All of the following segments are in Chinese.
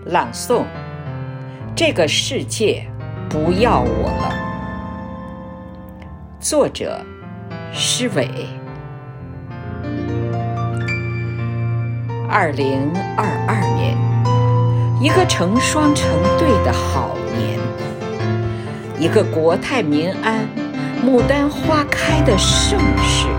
朗诵：这个世界不要我了。作者：施伟。2022年，一个成双成对的好年，一个国泰民安、牡丹花开的盛世。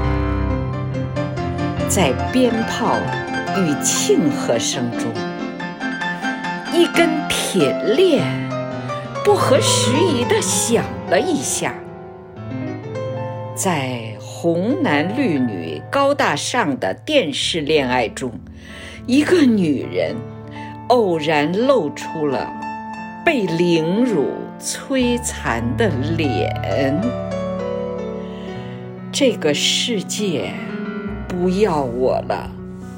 在鞭炮与庆贺声中，一根铁链不合时宜地响了一下。在红男绿女高大上的电视恋爱中，一个女人偶然露出了被凌辱摧残的脸。这个世界不要我了。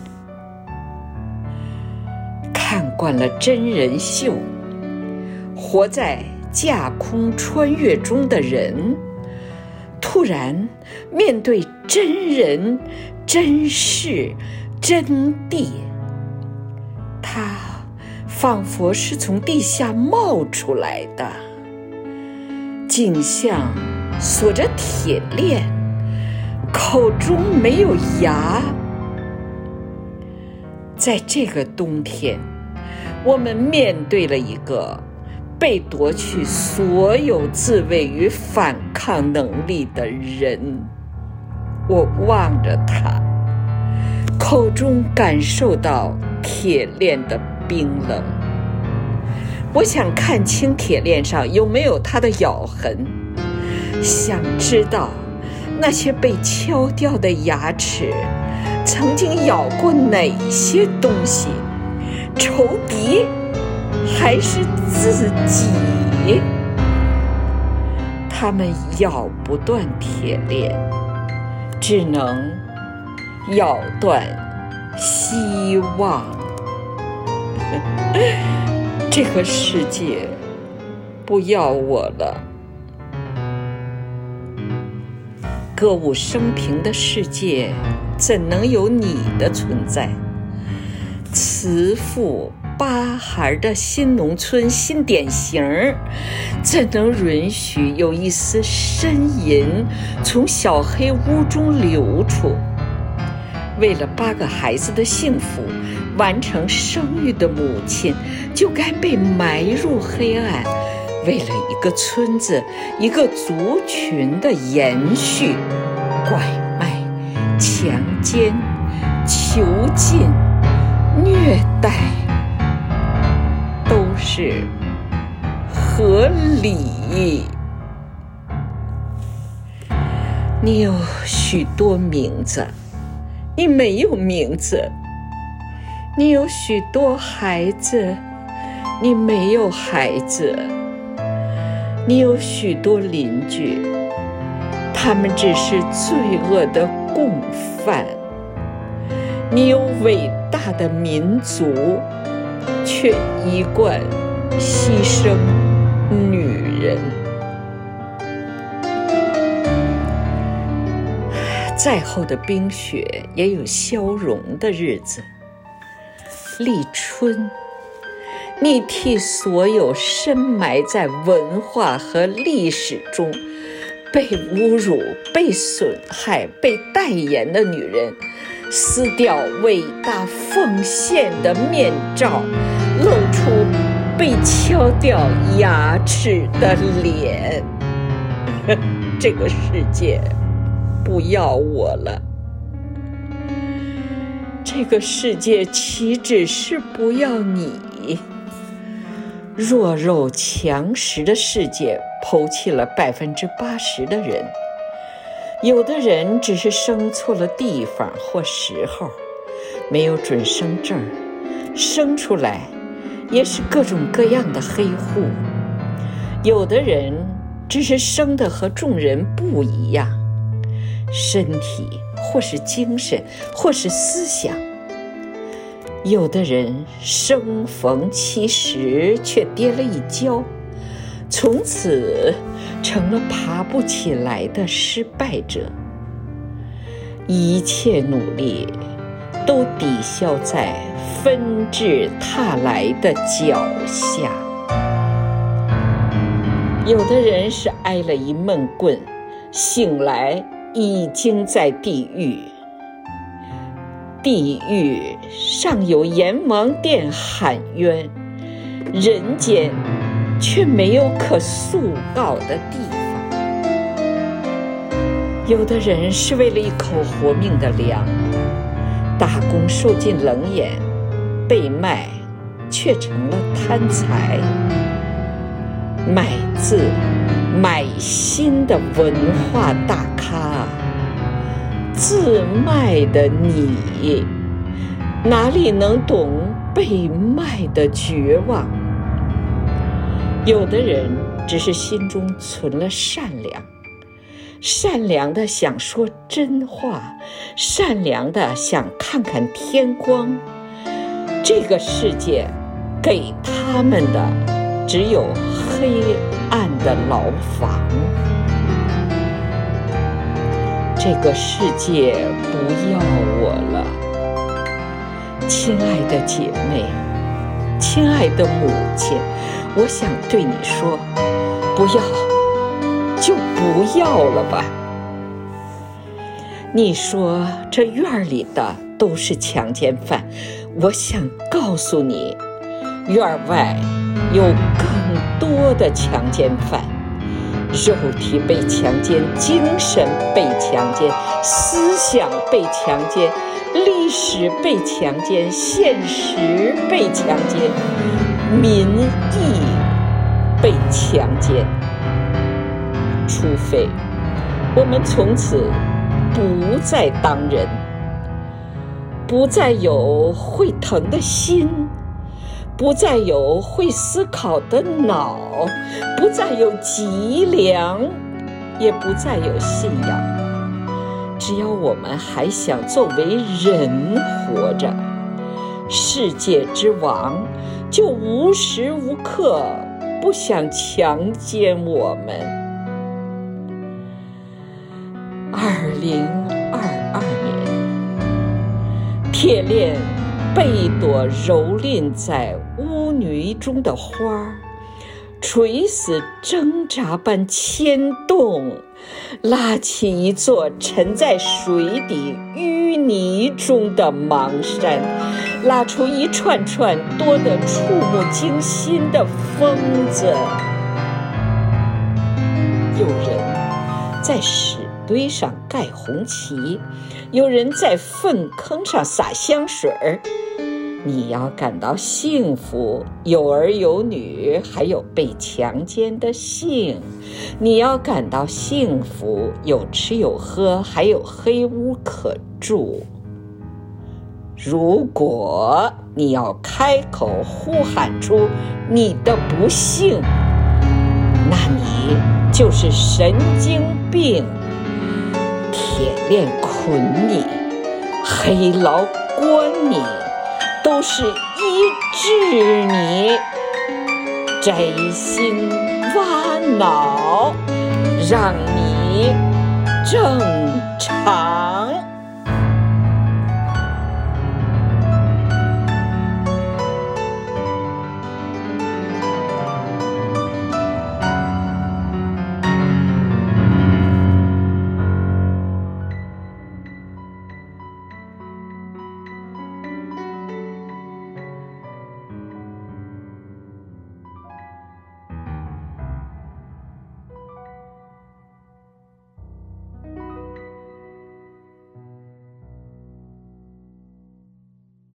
看惯了真人秀，活在架空穿越中的人，突然面对真人、真事、真谛，他仿佛是从地下冒出来的，颈项锁着铁链，口中没有牙。在这个冬天，我们面对了一个被夺去所有自卫与反抗能力的人。我望着他，口中感受到铁链的冰冷。我想看清铁链上有没有他的咬痕，想知道那些被敲掉的牙齿曾经咬过哪些东西，仇敌还是自己？他们咬不断铁链，只能咬断希望。这个世界不要我了。歌舞升平的世界怎能有你的存在？慈父八孩的新农村新典型怎能允许有一丝呻吟从小黑屋中流出？为了8个孩子的幸福，完成生育的母亲就该被埋入黑暗。为了一个村子、一个族群的延续，拐卖、强奸、囚禁、虐待都是合理。你有许多名字，你没有名字；你有许多孩子，你没有孩子；你有许多邻居，他们只是罪恶的共犯；你有伟大的民族，却一贯牺牲女人。再厚的冰雪也有消融的日子。立春，你替所有深埋在文化和历史中被侮辱、被损害、被代言的女人撕掉伟大奉献的面罩，露出被敲掉牙齿的脸。这个世界不要我了。这个世界岂止是不要你？弱肉强食的世界抛弃了80%的人。有的人只是生错了地方或时候，没有准生证，生出来也是各种各样的黑户。有的人只是生的和众人不一样，身体或是精神或是思想。有的人生逢其时却跌了一跤，从此成了爬不起来的失败者。一切努力都抵消在纷至沓来的脚下。有的人是挨了一闷棍，醒来已经在地狱。地狱上有阎王殿喊冤，人间却没有可诉告的地方。有的人是为了一口活命的粮，打工受尽冷眼，被卖却成了贪财。买字买心的文化大咖，自卖的你哪里能懂被卖的绝望？有的人只是心中存了善良，善良的想说真话，善良的想看看天光。这个世界给他们的只有黑暗的牢房。这个世界不要我了，亲爱的姐妹，亲爱的母亲，我想对你说，不要就不要了吧。你说这院里的都是强奸犯，我想告诉你，院外有更多的强奸犯，肉体被强奸，精神被强奸，思想被强奸，历史被强奸，现实被强奸，民意被强奸。除非我们从此不再当人，不再有会疼的心，不再有会思考的脑，不再有脊梁，也不再有信仰。只要我们还想作为人活着，世界之王就无时无刻不想强奸我们。2022年，铁链被一朵蹂躏在污泥中的花，垂死挣扎般牵动，拉起一座沉在水底淤泥中的芒山，拉出一串串多得触目惊心的疯子。有人在屎堆上盖红旗，有人在粪坑上洒香水儿。你要感到幸福，有儿有女，还有被强奸的性；你要感到幸福，有吃有喝，还有黑屋可住。如果你要开口呼喊出你的不幸，那你就是神经病。铁链捆你，黑牢关你，都是医治你，摘心挖脑，让你正常。